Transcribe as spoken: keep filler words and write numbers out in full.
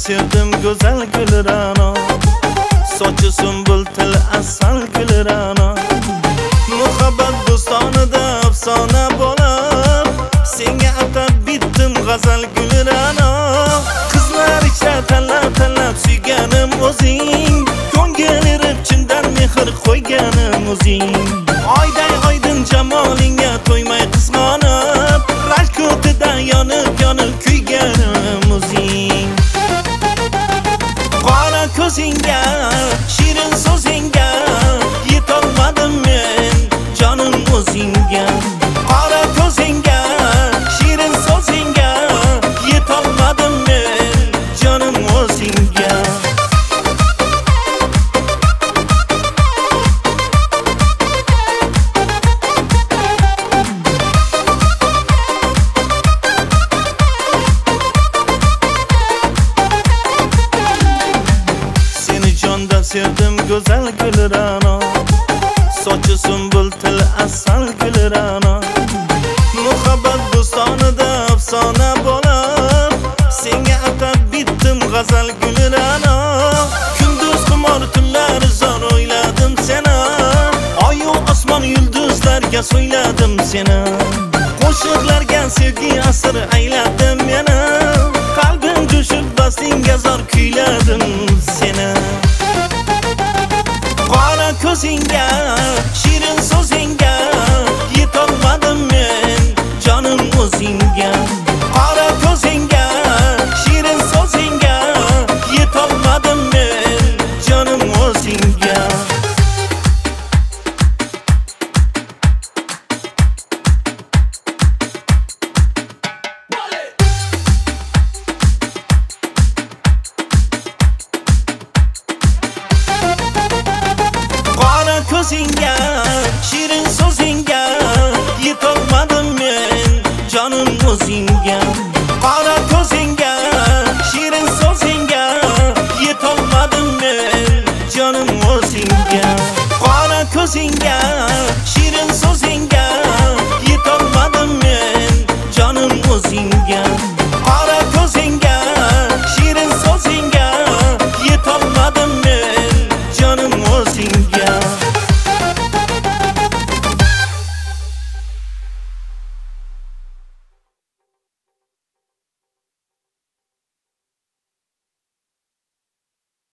sevdim go'zal gul ra'no, sochi sumbul til asal gul ra'no. Muhabbat bo'stonida afsona bo'lib, senga atab bitdim g'azal gul ra'no. Qizlar ichra tanlab tanlab suyganim o'zing, ko'ngil erib chindan mehr qo'yganim o'zing. Oyday oydin jamolingga to'ymay qizg'onib, rashk o'tida yonib yonib kuyganim o'zing. Qora ko'zingga, shirin so'zingga yetolmadim men jonim o'zingga. Qora ko'zingga, shirin so'zingga yetolmadim men jonim o'zingga. Sevdim go'zal gul ra'no, sochi sumbul til asal gul ra'no. Muhabbat bo'stonida afsona bo'lib, senga atab bitdim g'azal gul ra'no. Kunduz xumor tunlar zor o'yladim seni, oyu osmon yulduzlarga so'yladim seni. Qo'shiqlarga sevgi asr ayladim meni, qalbim jo'shib bastingga zor kuyladim seni. Qora ko'zingga, shirin so'zingga yetolmadim men jonim o'zingga. Qora ko'zingga, shirin so'zingga yetolmadim men jonim o'zingga. Ko'zingga, shirin so'zingga yetolmadim men jonim o'zingga. Qora ko'zingga, shirin so'zingga yetolmadim men jonim o'zingga. Qora ko'zingga, shirin so'zingga yetolmadim men jonim o'zingga.